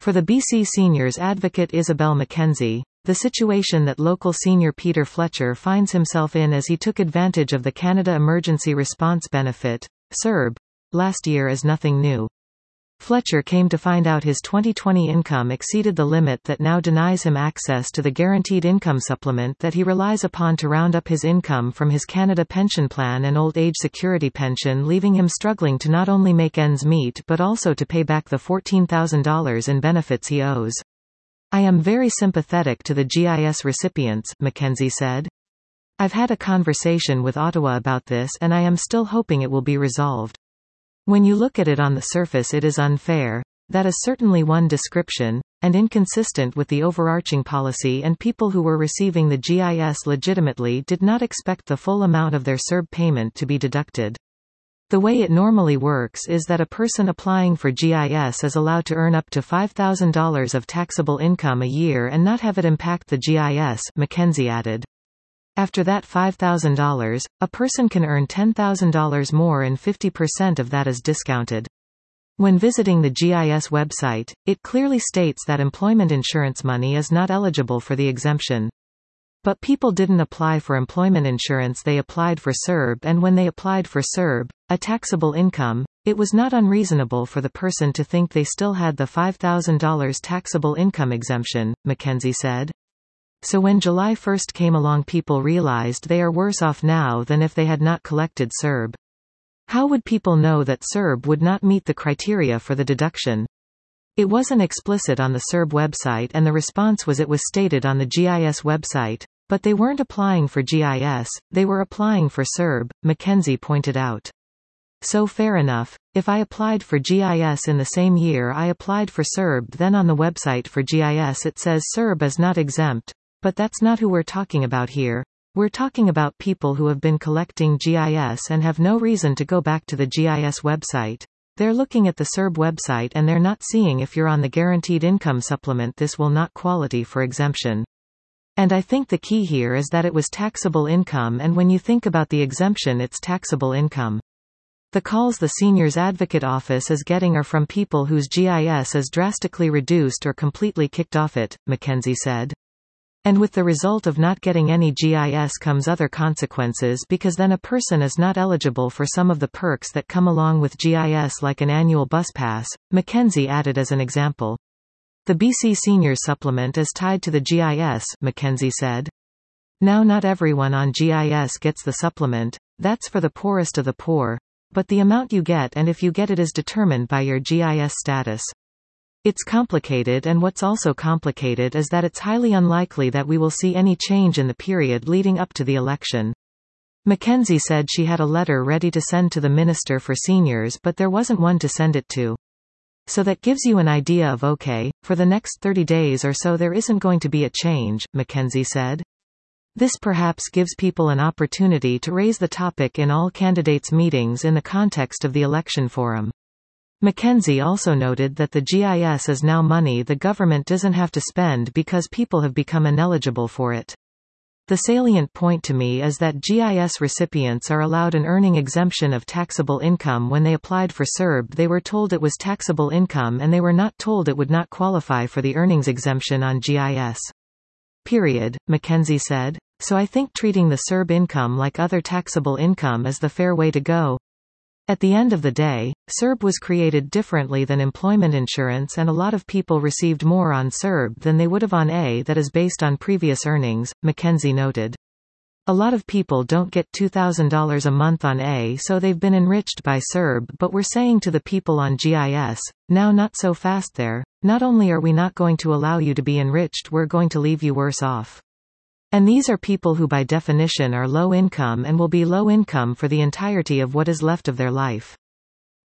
For the BC seniors advocate Isabel Mackenzie, the situation that local senior Peter Fletcher finds himself in as he took advantage of the Canada Emergency Response Benefit, CERB, last year is nothing new. Fletcher came to find out his 2020 income exceeded the limit that now denies him access to the guaranteed income supplement that he relies upon to round up his income from his Canada Pension Plan and Old Age Security pension, leaving him struggling to not only make ends meet but also to pay back the $14,000 in benefits he owes. I am very sympathetic to the GIS recipients, Mackenzie said. I've had a conversation with Ottawa about this and I am still hoping it will be resolved. When you look at it on the surface, it is unfair. That is certainly one description, and inconsistent with the overarching policy, and people who were receiving the GIS legitimately did not expect the full amount of their CERB payment to be deducted. The way it normally works is that a person applying for GIS is allowed to earn up to $5,000 of taxable income a year and not have it impact the GIS, Mackenzie added. After that $5,000, a person can earn $10,000 more and 50% of that is discounted. When visiting the GIS website, it clearly states that employment insurance money is not eligible for the exemption. But people didn't apply for employment insurance, they applied for CERB, and when they applied for CERB, a taxable income, it was not unreasonable for the person to think they still had the $5,000 taxable income exemption, Mackenzie said. So when July 1 came along, people realized they are worse off now than if they had not collected CERB. How would people know that CERB would not meet the criteria for the deduction? It wasn't explicit on the CERB website, and the response was it was stated on the GIS website, but they weren't applying for GIS, they were applying for CERB, Mackenzie pointed out. So fair enough, if I applied for GIS in the same year I applied for CERB, then on the website for GIS it says CERB is not exempt. But that's not who we're talking about here. We're talking about people who have been collecting GIS and have no reason to go back to the GIS website. They're looking at the CERB website and they're not seeing if you're on the guaranteed income supplement. This will not qualify for exemption. And I think the key here is that it was taxable income, and when you think about the exemption, it's taxable income. The calls the Seniors Advocate Office is getting are from people whose GIS is drastically reduced or completely kicked off it, Mackenzie said. And with the result of not getting any GIS comes other consequences, because then a person is not eligible for some of the perks that come along with GIS, like an annual bus pass, Mackenzie added as an example. The BC Seniors Supplement is tied to the GIS, Mackenzie said. Now not everyone on GIS gets the supplement, that's for the poorest of the poor, but the amount you get, and if you get it, is determined by your GIS status. It's complicated, and what's also complicated is that it's highly unlikely that we will see any change in the period leading up to the election. Mackenzie said she had a letter ready to send to the Minister for Seniors, but there wasn't one to send it to. So that gives you an idea of okay, for the next 30 days or so there isn't going to be a change, Mackenzie said. This perhaps gives people an opportunity to raise the topic in all candidates' meetings in the context of the election forum. Mackenzie also noted that the GIS is now money the government doesn't have to spend because people have become ineligible for it. The salient point to me is that GIS recipients are allowed an earning exemption of taxable income. When they applied for CERB, they were told it was taxable income and they were not told it would not qualify for the earnings exemption on GIS. Period, Mackenzie said. So I think treating the CERB income like other taxable income is the fair way to go. At the end of the day, CERB was created differently than employment insurance, and a lot of people received more on CERB than they would have on A that is based on previous earnings, Mackenzie noted. A lot of people don't get $2,000 a month on A, so they've been enriched by CERB, but we're saying to the people on GIS, now not so fast there, not only are we not going to allow you to be enriched, we're going to leave you worse off. And these are people who by definition are low income and will be low income for the entirety of what is left of their life.